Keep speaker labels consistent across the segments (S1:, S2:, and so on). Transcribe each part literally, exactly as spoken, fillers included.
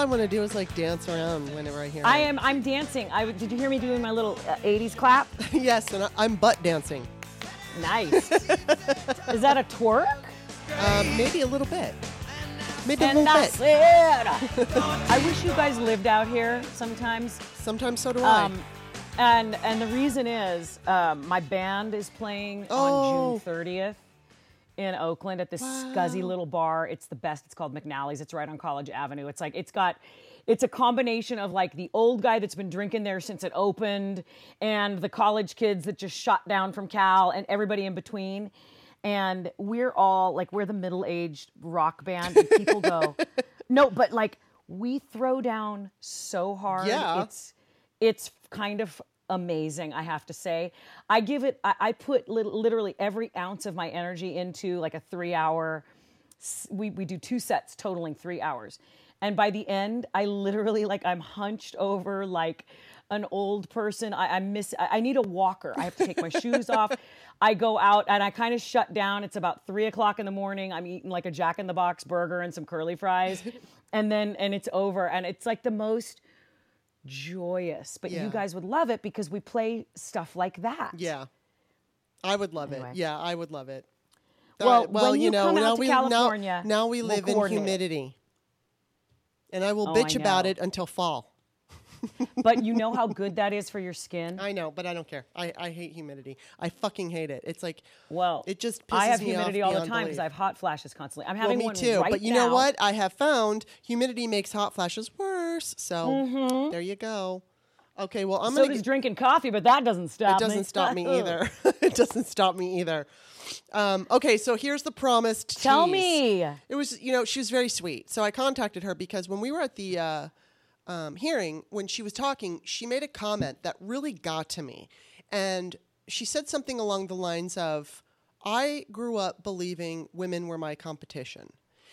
S1: I want to do is like dance around whenever I hear
S2: I
S1: it.
S2: am. I'm dancing. I did you hear me doing my little uh, eighties clap?
S1: Yes, and I, I'm butt dancing.
S2: Nice. Is that a twerk?
S1: Um, maybe a little bit. Maybe a
S2: And
S1: little
S2: that's
S1: bit.
S2: it. I wish you guys lived out here sometimes.
S1: Sometimes so do I.
S2: Um, and and the reason is um, my band is playing
S1: Oh.
S2: on June thirtieth in Oakland at this scuzzy little bar. It's the best. It's called McNally's. It's right on College Avenue. It's like it's got. It's a combination of like the old guy that's been drinking there since it opened and the college kids that just shot down from Cal and everybody in between. And we're all like, we're the middle-aged rock band and people go, no, but like we throw down so hard.
S1: Yeah.
S2: It's, it's kind of amazing, I have to say. I give it, I, I put lit- literally every ounce of my energy into like a three hour, we, we do two sets totaling three hours. And by the end, I literally, like, I'm hunched over like an old person. I, I miss, I, I need a walker. I have to take my shoes off. I go out and I kind of shut down. It's about three o'clock in the morning. I'm eating like a Jack in the Box burger and some curly fries. And then, and it's over. And it's like the most joyous. But
S1: Yeah.
S2: you guys would love it because we play stuff like that.
S1: Yeah. I would love
S2: Anyway.
S1: it. Yeah, I would love it.
S2: Well,
S1: Uh, well,
S2: when
S1: you
S2: you
S1: know,
S2: come out
S1: now
S2: to
S1: we
S2: California,
S1: now, now we
S2: we'll
S1: live in
S2: coordinate.
S1: humidity. And I will
S2: Oh,
S1: bitch
S2: I
S1: about
S2: know.
S1: it until fall.
S2: But you know how good that is for your skin?
S1: I know, but I don't care. I, I hate humidity. I fucking hate it. It's like,
S2: Well,
S1: it just pisses
S2: I have
S1: me off
S2: humidity all the
S1: beyond
S2: time because
S1: belief.
S2: I have hot flashes constantly. I'm
S1: Well,
S2: having
S1: me
S2: one
S1: too.
S2: right
S1: But you
S2: now.
S1: know what? I have found humidity makes hot flashes worse. So
S2: Mm-hmm.
S1: there you go. Okay, well, I'm
S2: So
S1: going
S2: does
S1: to
S2: drinking coffee, but that doesn't stop
S1: It
S2: me.
S1: doesn't stop me either. It doesn't stop me either. Um, okay, so here's the promised
S2: Tell
S1: tease.
S2: me.
S1: It was, you know, she was very sweet. So I contacted her because when we were at the uh, um, hearing, when she was talking, she made a comment that really got to me. And she said something along the lines of, I grew up believing women were my competition.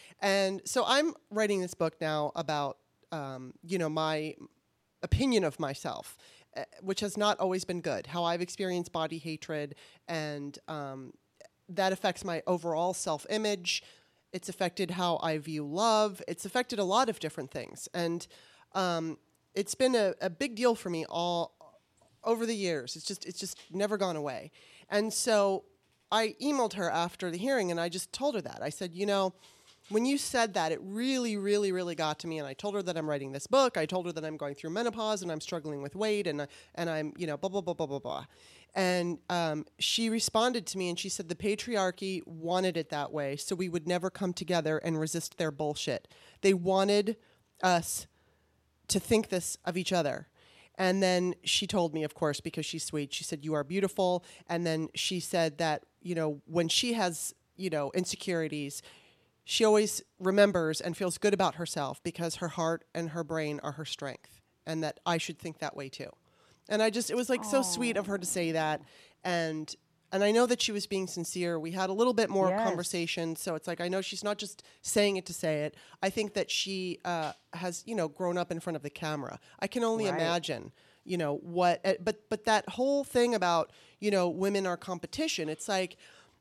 S1: And so I'm writing this book now about, um, you know, my opinion of myself, uh, which has not always been good, how I've experienced body hatred, and um, that affects my overall self-image. It's affected how I view love. It's affected a lot of different things. And um, it's been a, a big deal for me all over the years. It's just, it's just never gone away. And so I emailed her after the hearing, and I just told her that. I said, you know, when you said that, it really, really, really got to me. And I told her that I'm writing this book. I told her that I'm going through menopause and I'm struggling with weight and, and I'm, you know, blah, blah, blah, blah, blah, blah. And um, she responded to me and she said the patriarchy wanted it that way so we would never come together and resist their bullshit. They wanted us to think this of each other. And then she told me, of course, because she's sweet, she said, you are beautiful. And then she said that, you know, when she has, you know, insecurities, she always remembers and feels good about herself because her heart and her brain are her strength, and that I should think that way too. And I just, it was like so sweet of her to say that. And, and I know that she was being sincere. We had a little bit more
S2: Yes.
S1: conversation. So it's like, I know she's not just saying it to say it. I think that she uh, has, you know, grown up in front of the camera. I can only
S2: Right.
S1: imagine, you know, what, uh, but, but that whole thing about, you know, women are competition. It's like,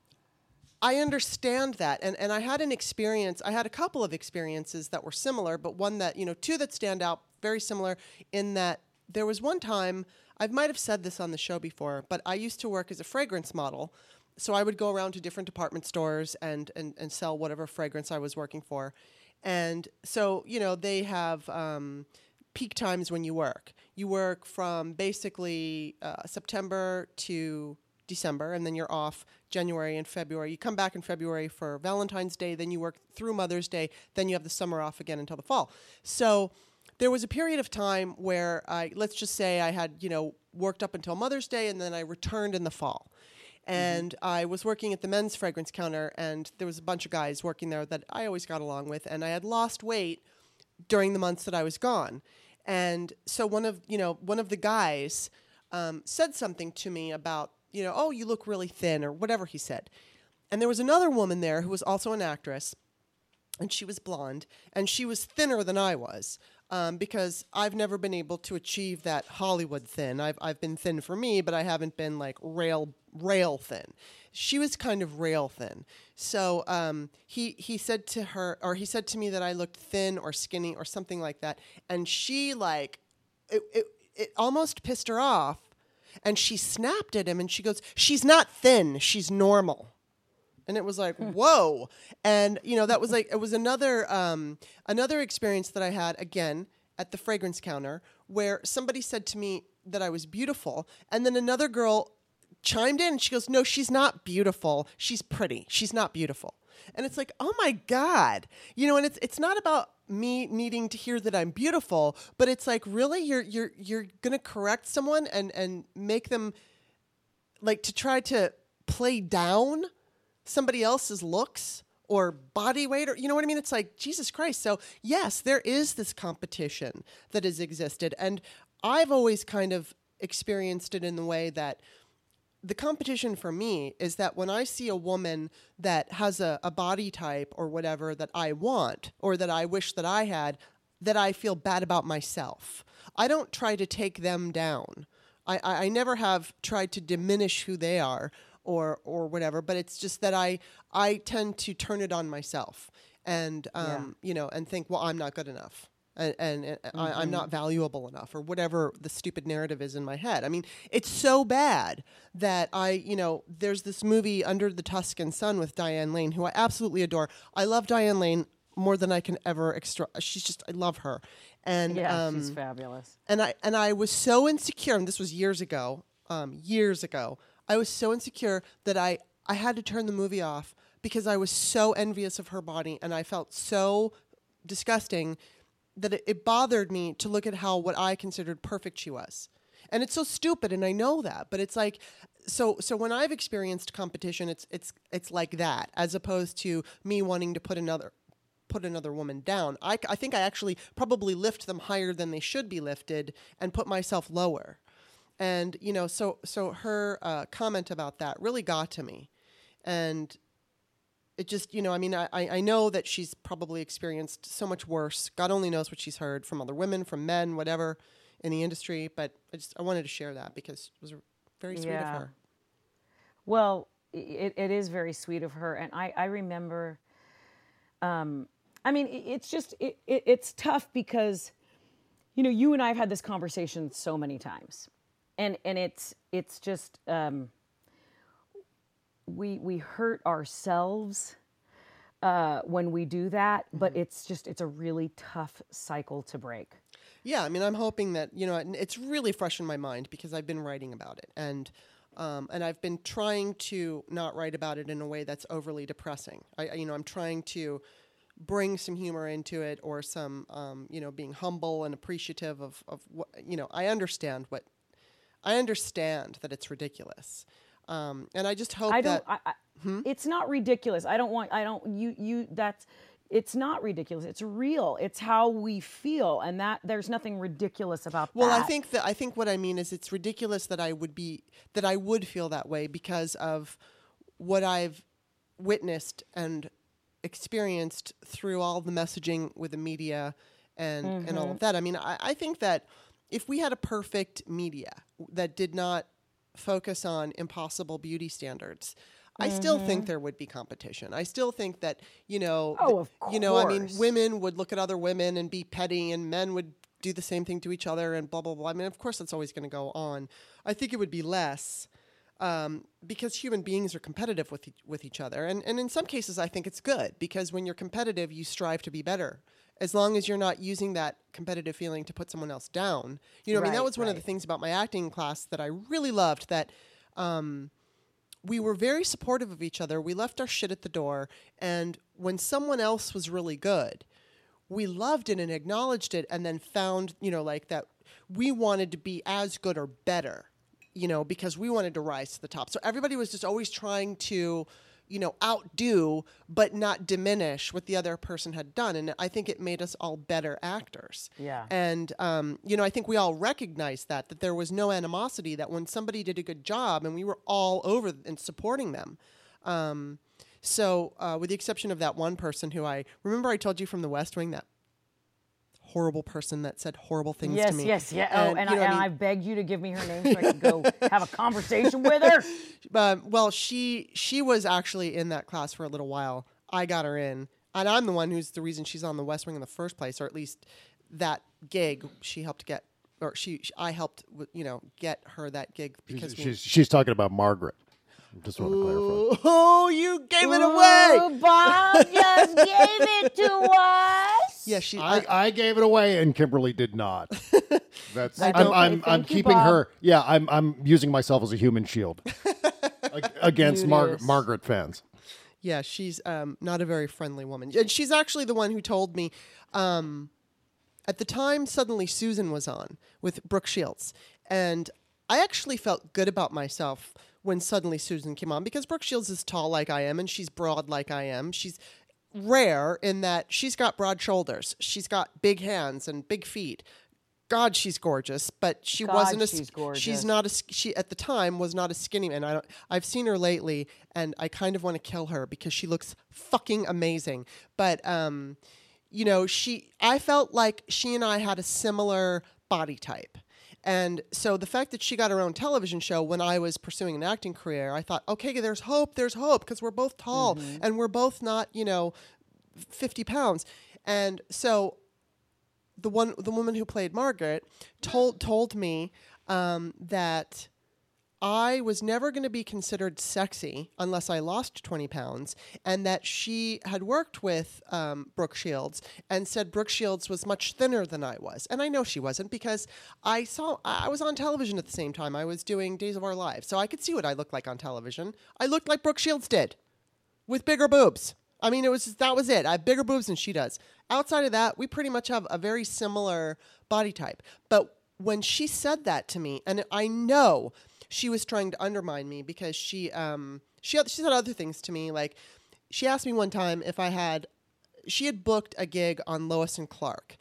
S1: I understand that. And, and I had an experience, I had a couple of experiences that were similar, but one that, you know, two that stand out very similar in that there was one time, I might have said this on the show before, but I used to work as a fragrance model. So I would go around to different department stores and, and, and sell whatever fragrance I was working for. And so, you know, they have um, peak times when you work. You work from basically uh, September to December, and then you're off January and February. You come back in February for Valentine's Day, then you work through Mother's Day, then you have the summer off again until the fall. So there was a period of time where I, let's just say I had, you know, worked up until Mother's Day, and then I returned in the fall. And mm-hmm. I was working at the men's fragrance counter, and there was a bunch of guys working there that I always got along with, and I had lost weight during the months that I was gone. And so one of, you know, one of the guys um, said something to me about, you know, oh, you look really thin, or whatever he said. And there was another woman there who was also an actress, and she was blonde, and she was thinner than I was, um, because I've never been able to achieve that Hollywood thin. I've I've been thin for me, but I haven't been like rail rail thin. she was kind of rail thin. So um, he he said to her, or he said to me that I looked thin or skinny or something like that, and she like it it, it almost pissed her off, and she snapped at him, and she goes, "She's not thin, she's normal." And it was like, whoa. And, you know, that was like, it was another um, another experience that I had, again, at the fragrance counter, where somebody said to me that I was beautiful. And then another girl chimed in. She goes, no, she's not beautiful. She's pretty. She's not beautiful. And it's like, oh, my God. You know, and it's it's not about me needing to hear that I'm beautiful, but it's like, really? You're you're you're going to correct someone and, and make them, like, to try to play down somebody else's looks or body weight, or you know what I mean? It's like, Jesus Christ. So yes, there is this competition that has existed. And I've always kind of experienced it in the way that the competition for me is that when I see a woman that has a, a body type or whatever that I want, or that I wish that I had, that I feel bad about myself. I don't try to take them down. I, I, I never have tried to diminish who they are, or or whatever, but it's just that I I tend to turn it on myself and um yeah. you know, and think, well, I'm not good enough, and, and mm-hmm. I, I'm not valuable enough, or whatever the stupid narrative is in my head. I mean, it's so bad that I, you know, there's this movie Under the Tuscan Sun with Diane Lane, who I absolutely adore. I love Diane Lane more than I can ever extra. She's just, I love her, and
S2: yeah,
S1: um,
S2: she's fabulous.
S1: And I and I was so insecure, and this was years ago, um, years ago. I was so insecure that I, I had to turn the movie off because I was so envious of her body, and I felt so disgusting that it, it bothered me to look at how what I considered perfect she was. And it's so stupid, and I know that, but it's like, so so when I've experienced competition, it's it's it's like that, as opposed to me wanting to put another put another woman down. I, I think I actually probably lift them higher than they should be lifted and put myself lower. And, you know, so so her uh, comment about that really got to me. And it just, you know, I mean, I, I know that she's probably experienced so much worse. God only knows what she's heard from other women, from men, whatever, in the industry. But I just, I wanted to share that because it was very sweet
S2: yeah.
S1: of her.
S2: Well, it, it is very sweet of her. And I, I remember, um, I mean, it, it's just, it, it, it's tough because, you know, you and I have had this conversation so many times. And and it's it's just um, we we hurt ourselves uh, when we do that, mm-hmm. but it's just it's a really tough cycle to break.
S1: Yeah, I mean, I'm hoping that, you know, it's really fresh in my mind because I've been writing about it, and um, and I've been trying to not write about it in a way that's overly depressing. I you know I'm trying to bring some humor into it, or some um, you know being humble and appreciative of of what, you know I understand what. I understand that it's ridiculous, um, and I just hope
S2: I don't,
S1: that
S2: I, I,
S1: hmm?
S2: it's not ridiculous. I don't want. I don't. You. You. That's. It's not ridiculous. It's real. It's how we feel, and that there's nothing ridiculous about
S1: well,
S2: that.
S1: Well, I think that I think what I mean is it's ridiculous that I would be that I would feel that way because of what I've witnessed and experienced through all the messaging with the media and mm-hmm. and all of that. I mean, I, I think that. If we had a perfect media that did not focus on impossible beauty standards, mm-hmm. I still think there would be competition. I still think that, you know,
S2: oh, of course.
S1: you know, I mean, women would look at other women and be petty, and men would do the same thing to each other, and blah, blah, blah. I mean, of course, that's always going to go on. I think it would be less um, because human beings are competitive with e- with each other. And, and in some cases, I think it's good because when you're competitive, you strive to be better. As long as you're not using that competitive feeling to put someone else down. You know, right, I mean, that was one right. of the things about my acting class that I really loved, that um, we were very supportive of each other. We left our shit at the door. And when someone else was really good, we loved it and acknowledged it, and then found, you know, like that we wanted to be as good or better, you know, because we wanted to rise to the top. So everybody was just always trying to, you know, outdo, but not diminish what the other person had done. And I think it made us all better actors.
S2: Yeah.
S1: And, um, you know, I think we all recognized that, that there was no animosity, that when somebody did a good job and we were all over and supporting them. Um, so uh, with the exception of that one person who I, remember I told you from the West Wing, that horrible person that said horrible things
S2: yes,
S1: to me.
S2: Yes, yes, yeah. Oh, and,
S1: you know
S2: I, and
S1: I,
S2: I
S1: mean?
S2: begged you to give me her name so I could go have a conversation with her.
S1: Um, well, she she was actually in that class for a little while. I got her in, and I'm the one who's the reason she's on the West Wing in the first place, or at least that gig she helped get, or she, she I helped you know get her that gig because
S3: she's,
S1: we,
S3: she's she's talking about Margaret. Just want to clarify.
S1: Oh, you gave it
S2: Ooh,
S1: away!
S2: Bob just gave it to us.
S1: Yeah, she.
S3: I, I gave it away, and Kimberly did not. That's
S2: That's
S3: I'm
S2: okay.
S3: I'm,
S2: Thank
S3: I'm
S2: you,
S3: keeping
S2: Bob.
S3: her. Yeah, I'm I'm using myself as a human shield Ag- against Mar-
S2: Judas.
S3: Margaret fans.
S1: Yeah, she's um, not a very friendly woman. And she's actually the one who told me um, at the time Suddenly Susan was on with Brooke Shields. And I actually felt good about myself when Suddenly Susan came on because Brooke Shields is tall like I am and she's broad like I am. She's rare in that she's got broad shoulders. She's got big hands and big feet. God, she's gorgeous, but she
S2: God,
S1: wasn't a.
S2: she's gorgeous.
S1: She's not a. She at the time was not a skinny. And I don't. I've seen her lately, and I kind of want to kill her because she looks fucking amazing. But um, you know, she. I felt like she and I had a similar body type, and so the fact that she got her own television show when I was pursuing an acting career, I thought, okay, there's hope. There's hope because we're both tall
S2: Mm-hmm.
S1: and we're both not, you know, fifty pounds, and so. The one, the woman who played Margaret, told told me um, that I was never going to be considered sexy unless I lost twenty pounds, and that she had worked with um, Brooke Shields and said Brooke Shields was much thinner than I was, and I know she wasn't because I saw I was on television at the same time. I was doing Days of Our Lives, so I could see what I looked like on television. I looked like Brooke Shields did, with bigger boobs. I mean, it was that was it. I have bigger boobs than she does. Outside of that, we pretty much have a very similar body type. But when she said that to me, and I know she was trying to undermine me because she um she she said other things to me. Like she asked me one time if I had she had booked a gig on Lois and Clark,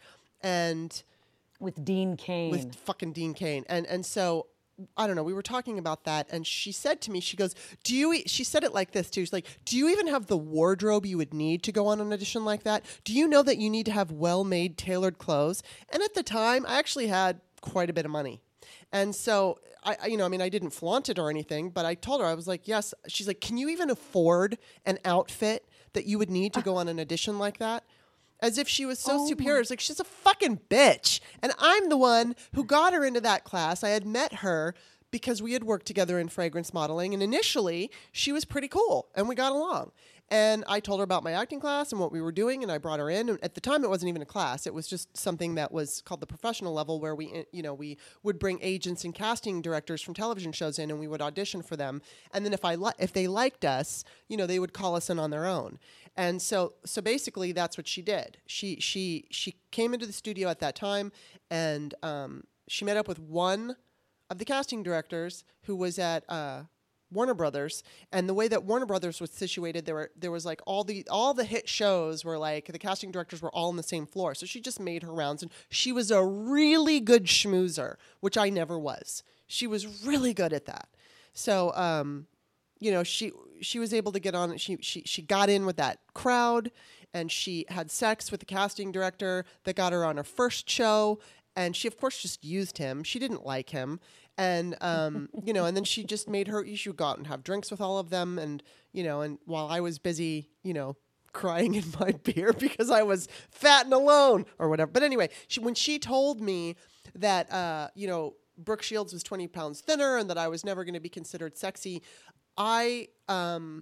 S1: and
S2: With Dean Cain.
S1: with fucking Dean Cain, and and so. I don't know. We were talking about that, and she said to me, she goes, do you, e-, she said it like this too. She's like, do you even have the wardrobe you would need to go on an audition like that? Do you know that you need to have well-made, tailored clothes? And at the time, I actually had quite a bit of money. And so, I, I, you know, I mean, I didn't flaunt it or anything, but I told her, I was like, yes. She's like, can you even afford an outfit that you would need to go on an audition like that? As if she was so
S2: Oh
S1: superior. It's like, she's a fucking bitch. And I'm the one who got her into that class. I had met her because we had worked together in fragrance modeling. And initially, she was pretty cool. And we got along. And I told her about my acting class and what we were doing. And I brought her in. And at the time, it wasn't even a class. It was just something that was called the professional level, where we, you know, we would bring agents and casting directors from television shows in, and we would audition for them. And then if I li- if they liked us, you know, they would call us in on their own. And so, so basically, that's what she did. She she she came into the studio at that time, and um, she met up with one of the casting directors who was at uh, Warner Brothers. And the way that Warner Brothers was situated, there were there was like all the all the hit shows were like the casting directors were all on the same floor. So she just made her rounds, and she was a really good schmoozer, which I never was. She was really good at that. So. Um, You know, she she was able to get on. She she she got in with that crowd, and she had sex with the casting director that got her on her first show. And she, of course, just used him. She didn't like him, and um, you know, and then she just made her. She would go out and have drinks with all of them, and you know, and while I was busy, you know, crying in my beer because I was fat and alone or whatever. But anyway, she, when she told me that, uh, you know, Brooke Shields was twenty pounds thinner and that I was never going to be considered sexy, I um,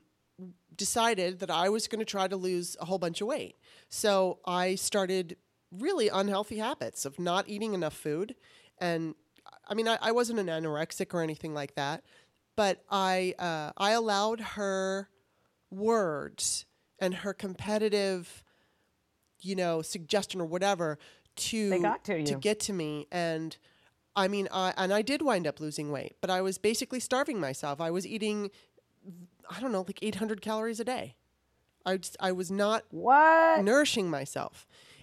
S1: decided that I was going to try to lose a whole bunch of weight. So I started really unhealthy habits of not eating enough food. And I mean, I, I wasn't an anorexic or anything like that, but I uh, I allowed her words and her competitive, you know, suggestion or whatever to,
S2: They got to you.
S1: to get to me. And I mean, I, and I did wind up losing weight, but I was basically starving myself. I was eating, I don't know, like eight hundred calories a day. I just, I was not
S2: What?
S1: nourishing myself.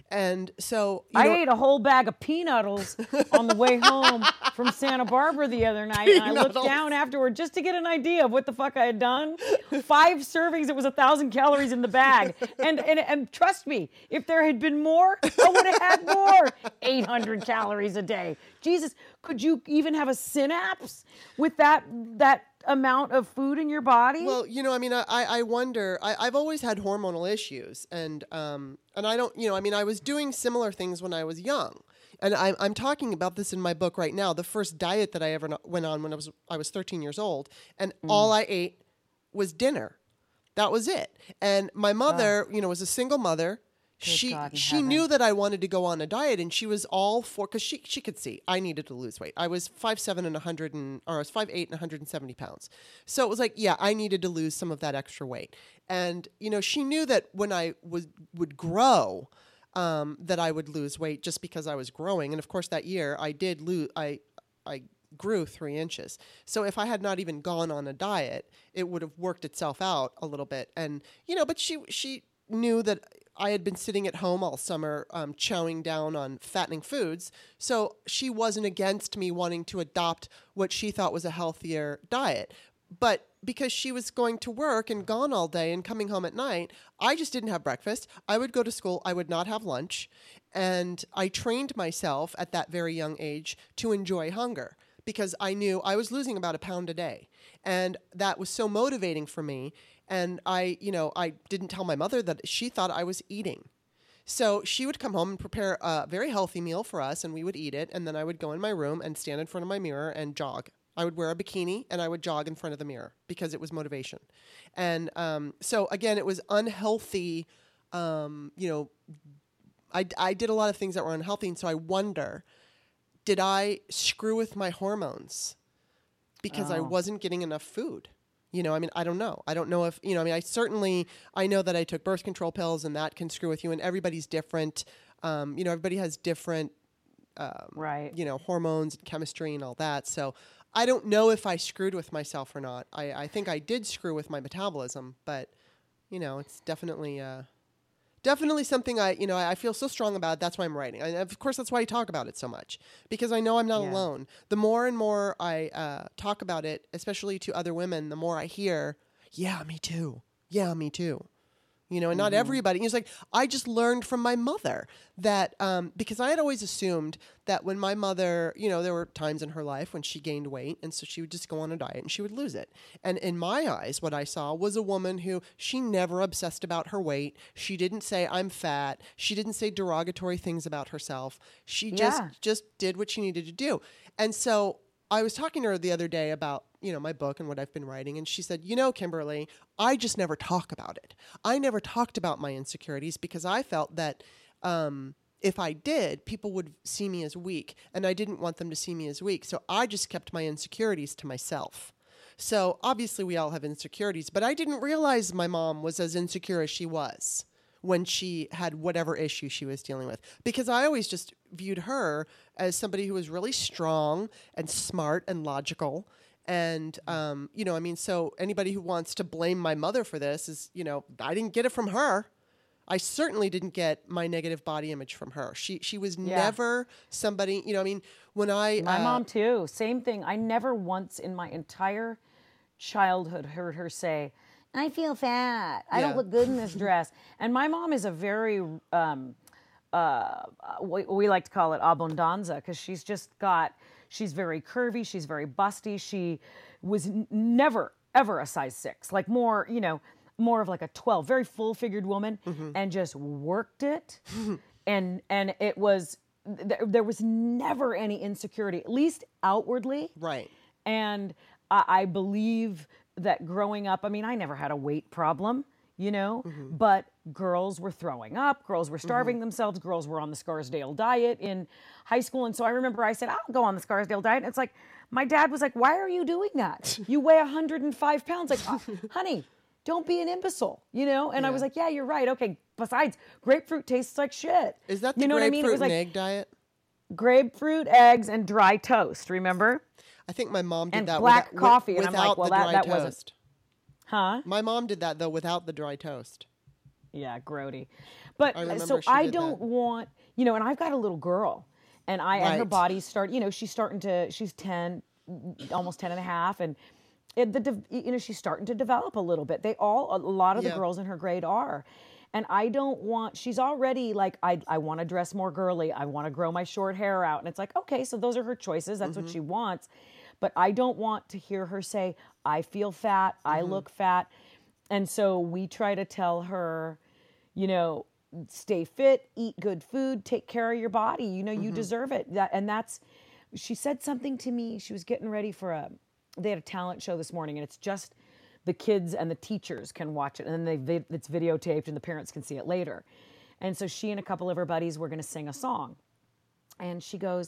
S1: And so you
S2: I
S1: know,
S2: ate a whole bag of peanuts on the way home from Santa Barbara the other night, and I looked
S1: Peanuts.
S2: down afterward just to get an idea of what the fuck I had done. Five servings, it was a thousand calories in the bag, and, and and trust me, if there had been more, I would have had more. eight hundred calories a day. Jesus, could you even have a synapse with that that amount of food in your body?
S1: Well, you know, I mean, I, I wonder, I, I've always had hormonal issues, and um, and I don't, you know, I mean, I was doing similar things when I was young, and I'm, I'm talking about this in my book right now, the first diet that I ever no- went on when I was, I was thirteen years old, and mm. all I ate was dinner. That was it. And my mother, oh. you know, was a single mother. Good she
S2: God
S1: she
S2: heaven.
S1: knew that I wanted to go on a diet, and she was all for, because she she could see I needed to lose weight. I was five and one hundred and or I was five eight and one hundred seventy pounds. So it was like, yeah, I needed to lose some of that extra weight. And you know, she knew that when I was would grow, um, that I would lose weight just because I was growing. And of course, that year I did lose. I I grew three inches. So if I had not even gone on a diet, it would have worked itself out a little bit. And you know, but she she knew that I had been sitting at home all summer, um, chowing down on fattening foods. So she wasn't against me wanting to adopt what she thought was a healthier diet. But because she was going to work and gone all day and coming home at night, I just didn't have breakfast. I would go to school. I would not have lunch. And I trained myself at that very young age to enjoy hunger because I knew I was losing about a pound a day. And that was so motivating for me. And I, you know, I didn't tell my mother that she thought I was eating. So she would come home and prepare a very healthy meal for us, and we would eat it. And then I would go in my room and stand in front of my mirror and jog. I would wear a bikini and I would jog in front of the mirror because it was motivation. And um, so, again, it was unhealthy. Um, you know, I, I did a lot of things that were unhealthy. And so I wonder, did I screw with my hormones because oh. I wasn't getting enough food? You know, I mean, I don't know. I don't know if, you know, I mean, I certainly, I know that I took birth control pills and that can screw with you, and everybody's different. Um, you know, everybody has different, um,
S2: right.
S1: you know, hormones and chemistry and all that. So I don't know if I screwed with myself or not. I, I think I did screw with my metabolism, but, you know, it's definitely, uh, definitely something I, you know, I feel so strong about. That's why I'm writing. And of course, that's why I talk about it so much, because I know I'm not
S2: yeah.
S1: alone. The more and more I uh, talk about it, especially to other women, the more I hear, yeah, me too. Yeah, me too. You know, and not mm-hmm. everybody. It's like, I just learned from my mother that, um, because I had always assumed that when my mother, you know, there were times in her life when she gained weight, and so she would just go on a diet and she would lose it. And in my eyes, what I saw was a woman who, she never obsessed about her weight. She didn't say, I'm fat. She didn't say derogatory things about herself. She just,
S2: yeah.
S1: just did what she needed to do. And so I was talking to her the other day about, you know, my book and what I've been writing. And she said, you know, Kimberly, I just never talk about it. I never talked about my insecurities because I felt that um, if I did, people would see me as weak, and I didn't want them to see me as weak. So I just kept my insecurities to myself. So obviously we all have insecurities, but I didn't realize my mom was as insecure as she was when she had whatever issue she was dealing with, because I always just viewed her as somebody who was really strong and smart and logical. And, um, you know, I mean, so anybody who wants to blame my mother for this is, you know, I didn't get it from her. I certainly didn't get my negative body image from her. She she was
S2: yeah.
S1: never somebody, you know, I mean, when I...
S2: My
S1: uh,
S2: mom, too. Same thing. I never once in my entire childhood heard her say, I feel fat. I
S1: Yeah.
S2: don't look good in this dress. And my mom is a very... Um, uh, we, we like to call it abundanza, because she's just got... She's very curvy. She's very busty. She was n- never, ever a size six. Like more, you know, more of like a twelve. Very full-figured woman, mm-hmm. and just worked it. and and it was, th- there was never any insecurity, at least outwardly.
S1: Right.
S2: And I, I believe that growing up, I mean, I never had a weight problem, you know, mm-hmm. but girls were throwing up, girls were starving mm-hmm. themselves, girls were on the Scarsdale diet in high school. And so I remember I said, I'll go on the Scarsdale diet. And it's like, my dad was like, why are you doing that? You weigh one hundred five pounds. Like, oh, honey, don't be an imbecile, you know? And
S1: yeah.
S2: I was like, yeah, you're right. Okay. Besides, grapefruit tastes like shit.
S1: Is that the
S2: you know
S1: grapefruit
S2: what I mean? It was
S1: and
S2: like
S1: egg diet?
S2: Grapefruit, eggs, and dry toast, remember?
S1: I think my mom did
S2: and
S1: that
S2: black
S1: without,
S2: coffee.
S1: with,
S2: And I'm like, well,
S1: without
S2: that,
S1: the dry
S2: that
S1: toast.
S2: wasn't. Huh?
S1: My mom did that, though, without the dry toast.
S2: Yeah, grody. But
S1: I remember
S2: so
S1: she
S2: I
S1: did
S2: don't
S1: that.
S2: want, you know, and I've got a little girl, and I and her
S1: Right.
S2: body start, you know, she's starting to, she's ten, almost ten and a half, and it, the de- you know, she's starting to develop a little bit. They all, a lot of the
S1: Yeah.
S2: girls in her grade are. And I don't want, she's already like, I, I want to dress more girly. I want to grow my short hair out. And it's like, okay, so those are her choices. That's what she wants. But I don't want to hear her say, I feel fat. I look fat. And so we try to tell her, you know, stay fit, eat good food, take care of your body. You know, you deserve it. That, and that's, she said something to me. She was getting ready for a, they had a talent show this morning, and it's just the kids and the teachers can watch it, and then they vid- it's videotaped, and the parents can see it later. And so she and a couple of her buddies were going to sing a song, and she goes,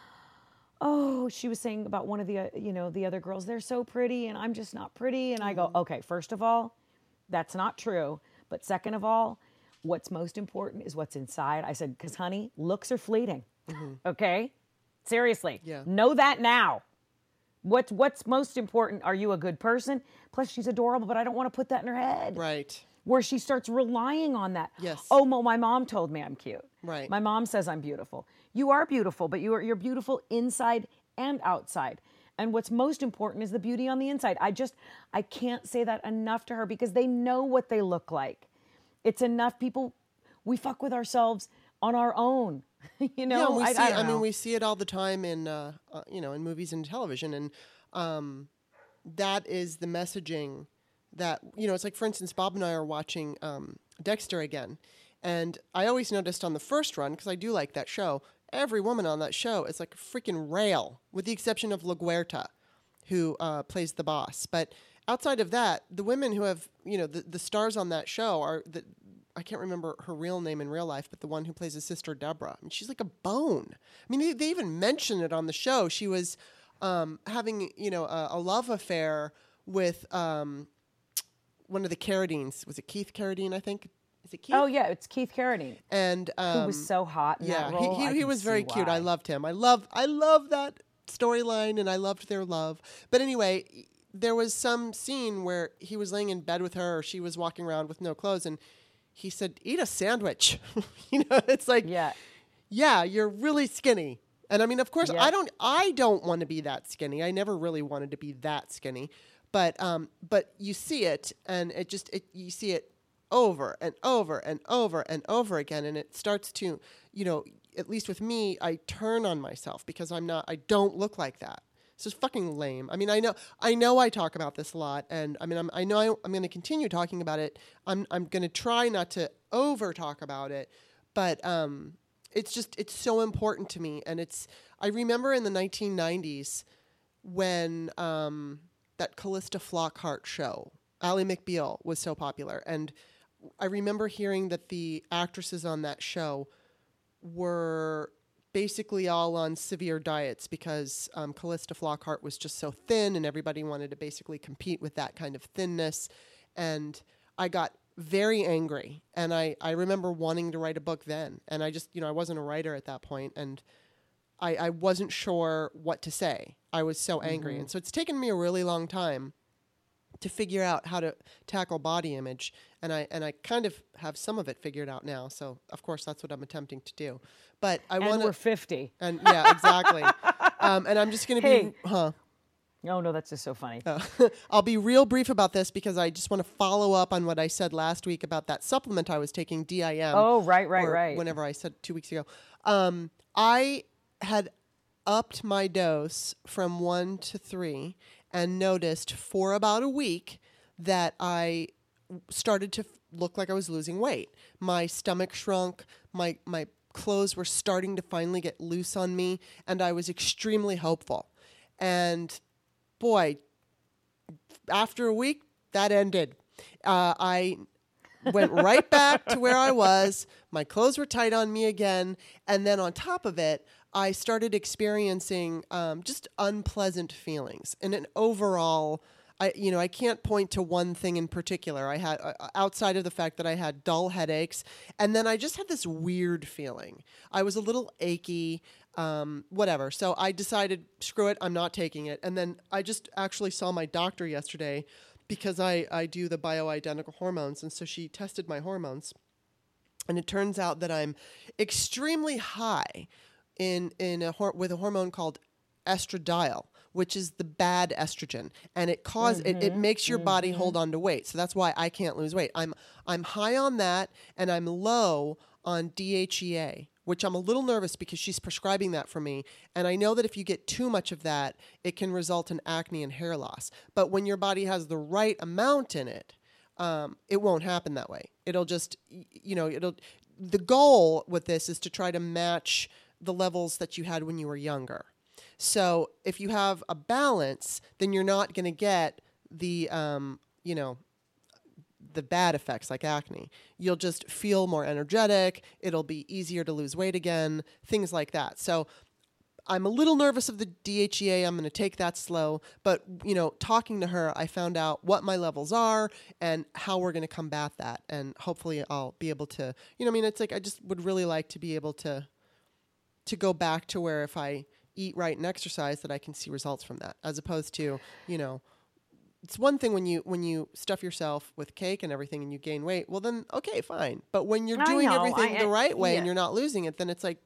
S2: "Oh," she was saying about one of the uh, you know the other girls. They're so pretty, and I'm just not pretty. And I go, "Okay, first of all, that's not true. But second of all, what's most important is what's inside." I said, "Because honey, looks are fleeting. Okay, seriously,
S1: Yeah.
S2: know that now." What's what's most important? Are you a good person? Plus, she's adorable, but I don't want to put that in her head.
S1: Right.
S2: Where she starts relying on that.
S1: Yes.
S2: Oh, well, my mom told me I'm cute.
S1: Right.
S2: My mom says I'm beautiful. You are beautiful, but you are you're beautiful inside and outside. And what's most important is the beauty on the inside. I just I can't say that enough to her because they know what they look like. It's enough. People, we fuck with ourselves on our own. You know,
S1: Yeah, and we
S2: I,
S1: see.
S2: I,
S1: I,
S2: don't know.
S1: mean, we see it all the time in, uh, uh, you know, in movies and television, and um, that is the messaging that you know. It's like, for instance, Bob and I are watching um, Dexter again, and I always noticed on the first run because I do like that show. Every woman on that show is like a freaking rail, with the exception of LaGuerta, who uh, plays the boss. But outside of that, the women who have, you know, the, the stars on that show are the. I can't remember her real name in real life, but the one who plays his sister, Deborah. I mean, she's like a bone. I mean, they, they even mention it on the show. She was um, having, you know, a, a love affair with um, one of the Carradines. Was it Keith Carradine, I think? Is it Keith?
S2: Oh yeah, it's Keith Carradine,
S1: And um,
S2: who was so hot in
S1: yeah,
S2: that role.
S1: he,
S2: I
S1: he, he
S2: can
S1: was very
S2: see
S1: cute. I
S2: why.
S1: loved him. I love I love that storyline, and I loved their love. But anyway, there was some scene where he was laying in bed with her, or she was walking around with no clothes, and he said, "Eat a sandwich." You know, it's like,
S2: Yeah.
S1: yeah, you're really skinny. And I mean, of course,
S2: Yeah.
S1: I don't I don't want to be that skinny. I never really wanted to be that skinny. But um but you see it, and it just it you see it over and over and over and over again, and it starts to, you know, at least with me, I turn on myself because I'm not I don't look like that. It's just fucking lame. I mean, I know, I know, I talk about this a lot, and I mean, I'm, I know I, I'm going to continue talking about it. I'm, I'm going to try not to over talk about it, but um, it's just, it's so important to me, and it's. I remember in the nineteen nineties when um, that Callista Flockhart show, Ally McBeal, was so popular, and I remember hearing that the actresses on that show were basically all on severe diets because um, Callista Flockhart was just so thin, and everybody wanted to basically compete with that kind of thinness. And I got very angry, and I, I remember wanting to write a book then. And I just, you know, I wasn't a writer at that point, and I, I wasn't sure what to say. I was so angry.
S2: Mm-hmm.
S1: And so it's taken me a really long time to figure out how to tackle body image, and I and I kind of have some of it figured out now. So of course that's what I'm attempting to do. But I
S2: And
S1: want
S2: we're
S1: to,
S2: fifty.
S1: and yeah, exactly. um, and I'm just going to
S2: Hey.
S1: be, huh?
S2: Oh no, that's just so funny.
S1: Uh, I'll be real brief about this because I just want to follow up on what I said last week about that supplement I was taking, D I M.
S2: Oh, right, right,
S1: or
S2: right.
S1: Whenever I said two weeks ago, um, I had upped my dose from one to three and noticed for about a week that I started to f- look like I was losing weight. My stomach shrunk. My my clothes were starting to finally get loose on me, and I was extremely hopeful. And boy, after a week, that ended. Uh, I went right back to where I was. My clothes were tight on me again. And then on top of it, I started experiencing um, just unpleasant feelings. And an overall, I you know, I can't point to one thing in particular. I had, uh, outside of the fact that I had dull headaches. And then I just had this weird feeling. I was a little achy. Um, whatever. So I decided, screw it, I'm not taking it. And then I just actually saw my doctor yesterday, because I, I do the bioidentical hormones. And so she tested my hormones. And it turns out that I'm extremely high in, in a hor- with a hormone called estradiol, which is the bad estrogen, and it cause mm-hmm. it, it makes your mm-hmm. body hold on to weight. So that's why I can't lose weight. I'm I'm high on that, and I'm low on D H E A, which I'm a little nervous because she's prescribing that for me. And I know that if you get too much of that, it can result in acne and hair loss. But when your body has the right amount in it, um, it won't happen that way. It'll just, you know, it'll. The goal with this is to try to match the levels that you had when you were younger. So if you have a balance, then you're not going to get the, um, you know, the bad effects like acne. You'll just feel more energetic. It'll be easier to lose weight again, things like that. So I'm a little nervous of the D H E A. I'm going to take that slow. But, you know, talking to her, I found out what my levels are and how we're going to combat that. And hopefully I'll be able to, you know, I mean, it's like I just would really like to be able to to go back to where if I eat right and exercise that I can see results from that, as opposed to, you know, it's one thing when you when you stuff yourself with cake and everything and you gain weight. Well, then, okay, fine. But when you're
S2: I
S1: doing
S2: know,
S1: everything
S2: I,
S1: the right way
S2: yeah.
S1: and you're not losing it, then it's like,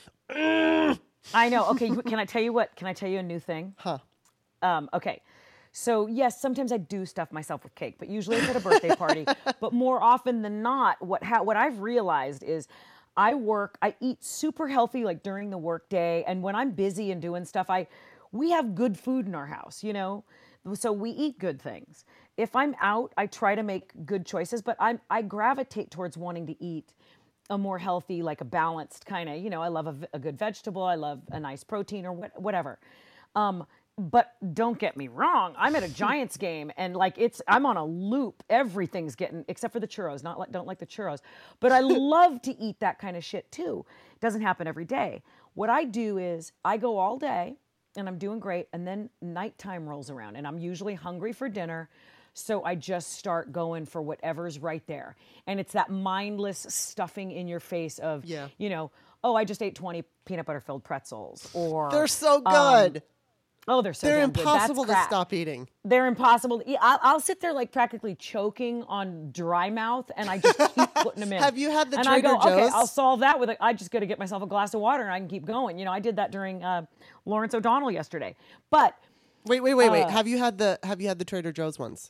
S2: I know. Okay, can I tell you what? Can I tell you a new thing?
S1: huh?
S2: Um, okay. So yes, sometimes I do stuff myself with cake, but usually it's at a birthday party. But more often than not, what ha- what I've realized is I work, I eat super healthy like during the work day. And when I'm busy and doing stuff, I, we have good food in our house, you know? So we eat good things. If I'm out, I try to make good choices, but I'm, I gravitate towards wanting to eat a more healthy, like a balanced kind of, you know, I love a, a good vegetable. I love a nice protein or what, whatever. Um, But don't get me wrong. I'm at a Giants game and like it's, I'm on a loop. Everything's getting, except for the churros, not like, don't like the churros, but I love to eat that kind of shit too. It doesn't happen every day. What I do is I go all day and I'm doing great. And then nighttime rolls around and I'm usually hungry for dinner. So I just start going for whatever's right there. And it's that mindless stuffing in your face of,
S1: yeah.
S2: you know, oh, I just ate twenty peanut butter filled pretzels or
S1: they're so good.
S2: Um, Oh, they're so
S1: They're
S2: damn good.
S1: impossible
S2: That's
S1: to
S2: crap.
S1: stop eating.
S2: They're impossible to eat. I'll, I'll sit there like practically choking on dry mouth, and I just keep putting them in.
S1: Have you had the
S2: and
S1: Trader
S2: I go,
S1: Joe's?
S2: okay, I'll solve that with. A, I just got to get myself a glass of water, and I can keep going. You know, I did that during uh, Lawrence O'Donnell yesterday. But
S1: wait, wait, wait, wait.
S2: uh,
S1: Have you had the Have you had the Trader Joe's ones?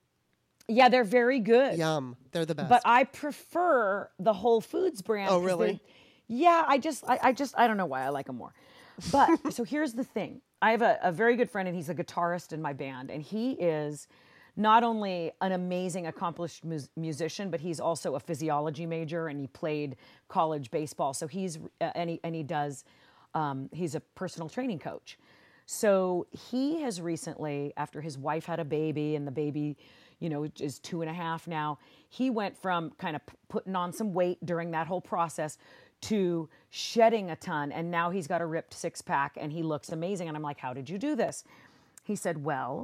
S2: yeah, they're very good.
S1: Yum, they're the best.
S2: But I prefer the Whole Foods brand.
S1: Oh,
S2: 'cause
S1: really?
S2: they're- Yeah, I just, I, I just, I don't know why I like them more. But so here's the thing. I have a, a very good friend and he's a guitarist in my band. And he is not only an amazing, accomplished mus- musician, but he's also a physiology major and he played college baseball. So he's, uh, and, he, and he does, um, he's a personal training coach. So he has recently, after his wife had a baby and the baby, you know, is two and a half now, he went from kind of p- putting on some weight during that whole process to shedding a ton. And now he's got a ripped six pack and he looks amazing. And I'm like, how did you do this? He said, well,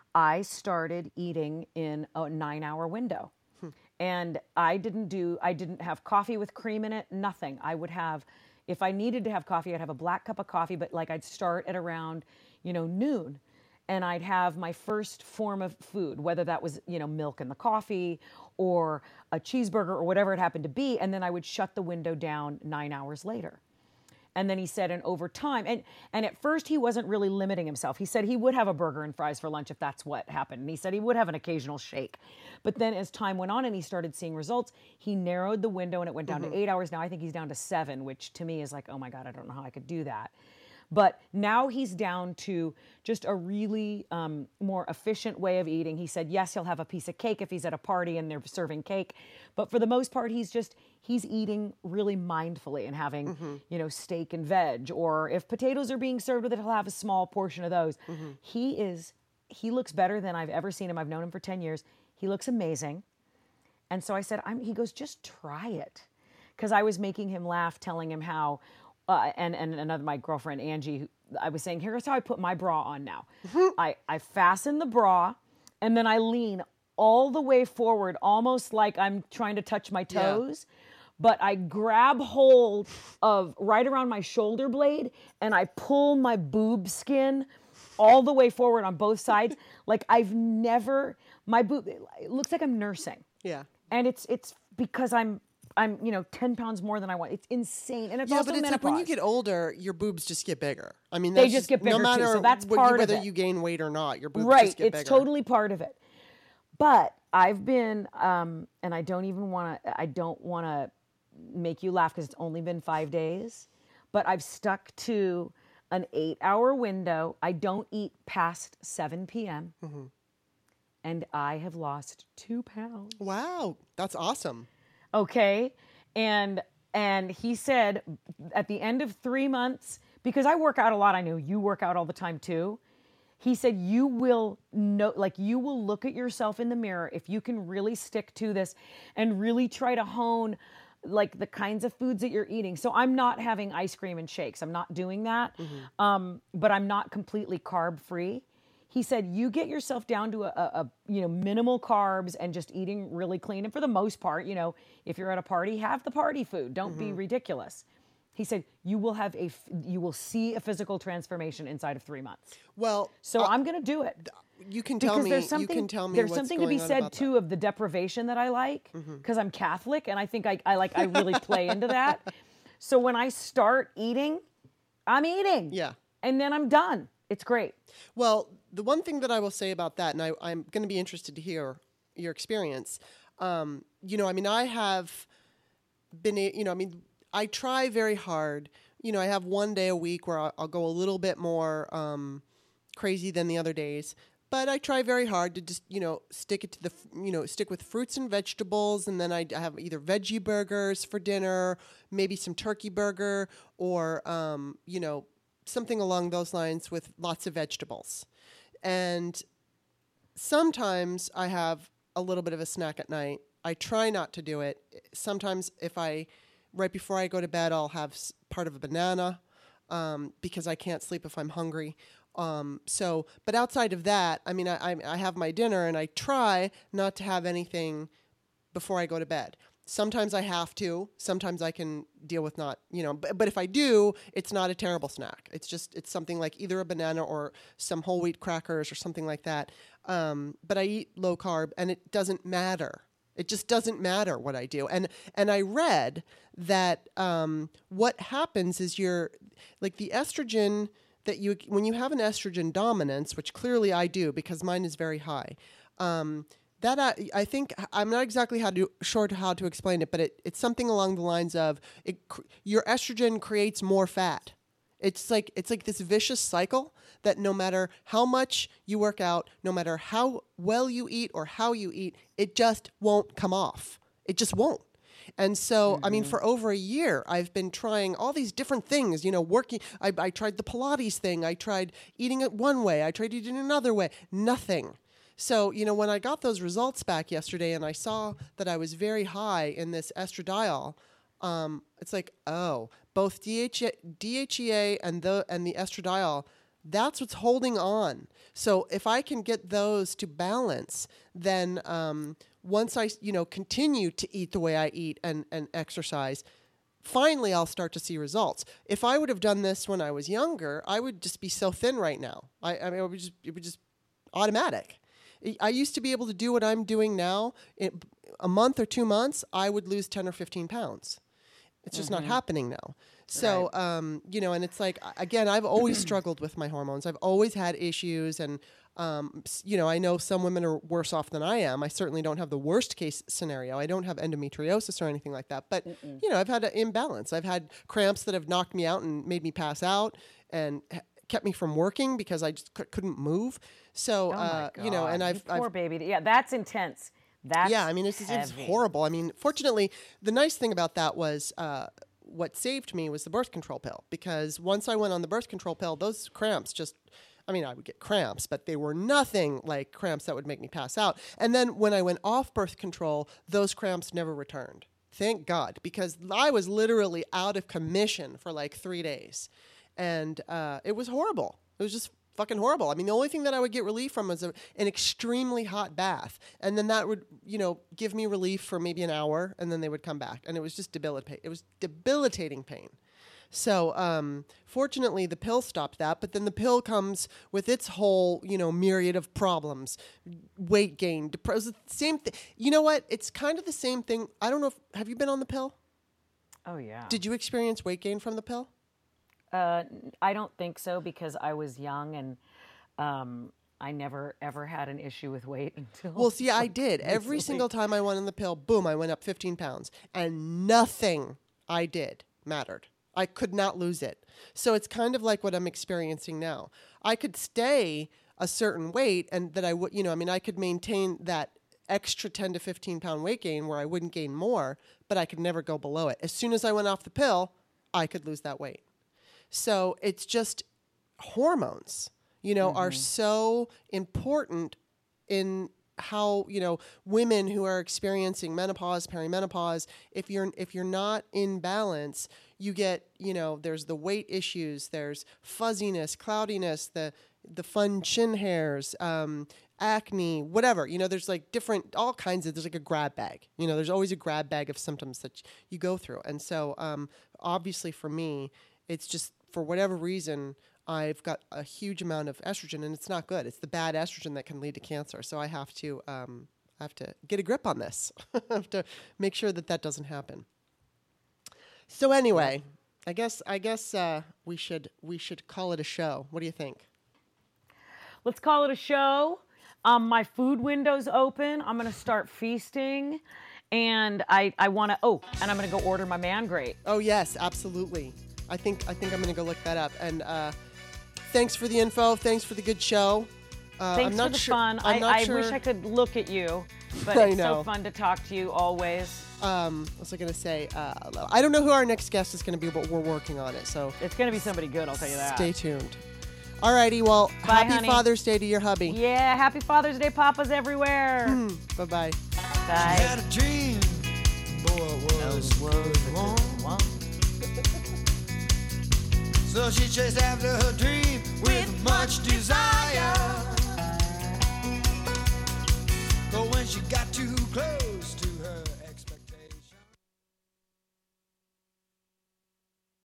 S2: I started eating in a nine hour window. Hmm. And I didn't do, I didn't have coffee with cream in it, nothing. I would have, if I needed to have coffee, I'd have a black cup of coffee, but like I'd start at around, you know, noon. And I'd have my first form of food, whether that was, you know, milk in the coffee or a cheeseburger or whatever it happened to be. And then I would shut the window down nine hours later. And then he said, and over time, and, and at first he wasn't really limiting himself. He said he would have a burger and fries for lunch if that's what happened. And he said he would have an occasional shake. But then as time went on and he started seeing results, he narrowed the window and it went down mm-hmm. to eight hours. Now I think he's down to seven, which to me is like, oh my God, I don't know how I could do that. But now he's down to just a really um, more efficient way of eating. He said, yes, he'll have a piece of cake if he's at a party and they're serving cake. But for the most part, he's just, he's eating really mindfully and having, mm-hmm. you know, steak and veg. Or if potatoes are being served with it, he'll have a small portion of those. Mm-hmm. He is, he looks better than I've ever seen him. I've known him for ten years. He looks amazing. And so I said, I'm, he goes, just try it. Because I was making him laugh, telling him how, Uh, and, and another, my girlfriend, Angie, I was saying, here's how I put my bra on now. I, I fasten the bra and then I lean all the way forward, almost like I'm trying to touch my toes. Yeah. But I grab hold of right around my shoulder blade and I pull my boob skin all the way forward on both sides. Like I've never, my boob, it looks like I'm nursing.
S1: Yeah.
S2: And it's it's because I'm I'm you know ten pounds more than I want. It's insane, and it's
S1: Yeah,
S2: also
S1: but it's like
S2: menopause.
S1: when you get older, your boobs just get bigger. I mean,
S2: They
S1: that's
S2: just get bigger,
S1: no
S2: too,
S1: matter
S2: so that's
S1: what-
S2: part of
S1: whether
S2: it.
S1: you gain weight or not. Your boobs
S2: right,
S1: just get
S2: it's
S1: bigger.
S2: totally part of it. But I've been, um, and I don't even want to. I don't want to make you laugh because it's only been five days. But I've stuck to an eight-hour window. I don't eat past seven p.m.
S1: Mm-hmm.
S2: And I have lost two pounds.
S1: Wow, that's awesome.
S2: Okay. And and he said at the end of three months, because I work out a lot, I know you work out all the time too. He said you will know, like you will look at yourself in the mirror if you can really stick to this and really try to hone like the kinds of foods that you're eating. So I'm not having ice cream and shakes. I'm not doing that. Mm-hmm. Um, but I'm not completely carb free. He said, you get yourself down to a, a, a, you know, minimal carbs and just eating really clean. And for the most part, you know, if you're at a party, have the party food. Don't mm-hmm. be ridiculous. He said, you will have a, you will see a physical transformation inside of three months.
S1: Well,
S2: so
S1: uh,
S2: I'm going to do it.
S1: You can tell
S2: because
S1: me,
S2: there's something,
S1: you can tell me
S2: there's
S1: what's
S2: something to
S1: going
S2: be
S1: on
S2: said
S1: about
S2: too
S1: that.
S2: of the deprivation that I like because
S1: Mm-hmm.
S2: I'm Catholic. And I think I, I like, I really play into that. So when I start eating, I'm eating.
S1: Yeah.
S2: And then I'm done. It's great.
S1: Well, the one thing that I will say about that, and I, I'm going to be interested to hear your experience. Um, you know, I mean, I have been, a- you know, I mean, I try very hard. You know, I have one day a week where I'll, I'll go a little bit more um, crazy than the other days. But I try very hard to just, you know, stick it to the, you know, stick with fruits and vegetables. And then I have either veggie burgers for dinner, maybe some turkey burger, or, um, you know, something along those lines with lots of vegetables. And sometimes I have a little bit of a snack at night. I try not to do it. Sometimes if I, right before I go to bed, I'll have s- part of a banana um, because I can't sleep if I'm hungry. Um, so, but outside of that, I mean, I, I, I have my dinner and I try not to have anything before I go to bed. Sometimes I have to. Sometimes I can deal with not, you know, but, but if I do, it's not a terrible snack. It's just, it's something like either a banana or some whole wheat crackers or something like that. Um, but I eat low carb and it doesn't matter. It just doesn't matter what I do. And and I read that um, what happens is you're, like the estrogen that you, when you have an estrogen dominance, which clearly I do because mine is very high, um, that I, I think, I'm not exactly how to, sure how to explain it, but it, it's something along the lines of it, your estrogen creates more fat. It's like it's like this vicious cycle that no matter how much you work out, no matter how well you eat or how you eat, it just won't come off. It just won't. And so, mm-hmm. I mean, for over a year, I've been trying all these different things, you know, working. I, I tried the Pilates thing. I tried eating it one way. I tried eating another way. Nothing. So, you know, when I got those results back yesterday and I saw that I was very high in this estradiol, um, it's like, oh, both D H E A, D H E A and the and the estradiol, that's what's holding on. So if I can get those to balance, then um, once I, you know, continue to eat the way I eat and, and exercise, finally I'll start to see results. If I would have done this when I was younger, I would just be so thin right now. I, I mean, it would just, it would just automatic. I used to be able to do what I'm doing now. In a month or two months, I would lose ten or fifteen pounds. It's just mm-hmm. not happening now. So, right. um, you know, and it's like, again, I've always struggled with my hormones. I've always had issues. And, um, you know, I know some women are worse off than I am. I certainly don't have the worst case scenario. I don't have endometriosis or anything like that. But, Mm-mm. you know, I've had an imbalance. I've had cramps that have knocked me out and made me pass out and ha- kept me from working because I just c- couldn't move. So,
S2: oh
S1: uh, you know, and I've...
S2: You poor
S1: I've,
S2: baby. Yeah, that's intense. That's
S1: yeah, I mean, it's, it's horrible. I mean, fortunately, the nice thing about that was uh, what saved me was the birth control pill. Because once I went on the birth control pill, those cramps just... I mean, I would get cramps, but they were nothing like cramps that would make me pass out. And then when I went off birth control, those cramps never returned. Thank God, because I was literally out of commission for like three days. And uh, it was horrible. It was just fucking horrible. I mean, the only thing that I would get relief from was a, an extremely hot bath. And then that would, you know, give me relief for maybe an hour, and then they would come back. And it was just debilitating. It was debilitating pain. So, um, fortunately, the pill stopped that. But then the pill comes with its whole, you know, myriad of problems: weight gain, depression. Same thing. You know what? It's kind of the same thing. I don't know if have you been on the pill?
S2: Oh yeah.
S1: Did you experience weight gain from the pill?
S2: Uh, I don't think so because I was young and um, I never ever had an issue with weight until.
S1: Well, see, I did. Every
S2: recently.
S1: single time I went on the pill, boom, I went up fifteen pounds, and nothing I did mattered. I could not lose it. So it's kind of like what I'm experiencing now. I could stay a certain weight, and that I would, you know, I mean, I could maintain that extra ten to fifteen pound weight gain where I wouldn't gain more, but I could never go below it. As soon as I went off the pill, I could lose that weight. So it's just hormones, you know, mm-hmm. are so important in how, you know, women who are experiencing menopause, perimenopause, if you're if you're not in balance, you get, you know, there's the weight issues, there's fuzziness, cloudiness, the the fun chin hairs, um, acne, whatever. You know, there's like different, all kinds of, there's like a grab bag. You know, there's always a grab bag of symptoms that you go through. And so um, obviously for me, it's just, for whatever reason, I've got a huge amount of estrogen, and it's not good. It's the bad estrogen that can lead to cancer. So I have to, um, I have to get a grip on this. I have to make sure that that doesn't happen. So anyway, I guess I guess uh, we should we should call it a show. What do you think?
S2: Let's call it a show. Um, my food window's open. I'm gonna start feasting, and I I want to. Oh, and I'm gonna go order my man grate.
S1: Oh yes, absolutely. I think I think I'm gonna go look that up. And uh, thanks for the info. Thanks for the good show. Uh,
S2: Thanks
S1: I'm not
S2: for the
S1: sure,
S2: fun.
S1: I'm
S2: I,
S1: not
S2: I
S1: sure.
S2: wish I could look at you, but
S1: I
S2: it's
S1: know.
S2: so fun to talk to you always.
S1: Um, what was I going to say? Uh, I don't know who our next guest is going to be, but we're working on it. So
S2: It's going to be somebody good, I'll tell you that.
S1: stay tuned. All righty. Well,
S2: Bye,
S1: happy
S2: honey.
S1: Father's Day to your hubby.
S2: Yeah, happy Father's Day, Papas everywhere.
S1: Bye bye.
S2: Bye.
S4: Had a dream, boy, it was a good one. So she chased after her dream with much desire.